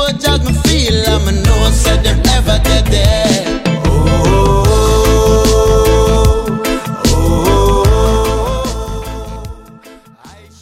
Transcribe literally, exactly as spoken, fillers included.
road jag me feel, I'm a know said them ever get there.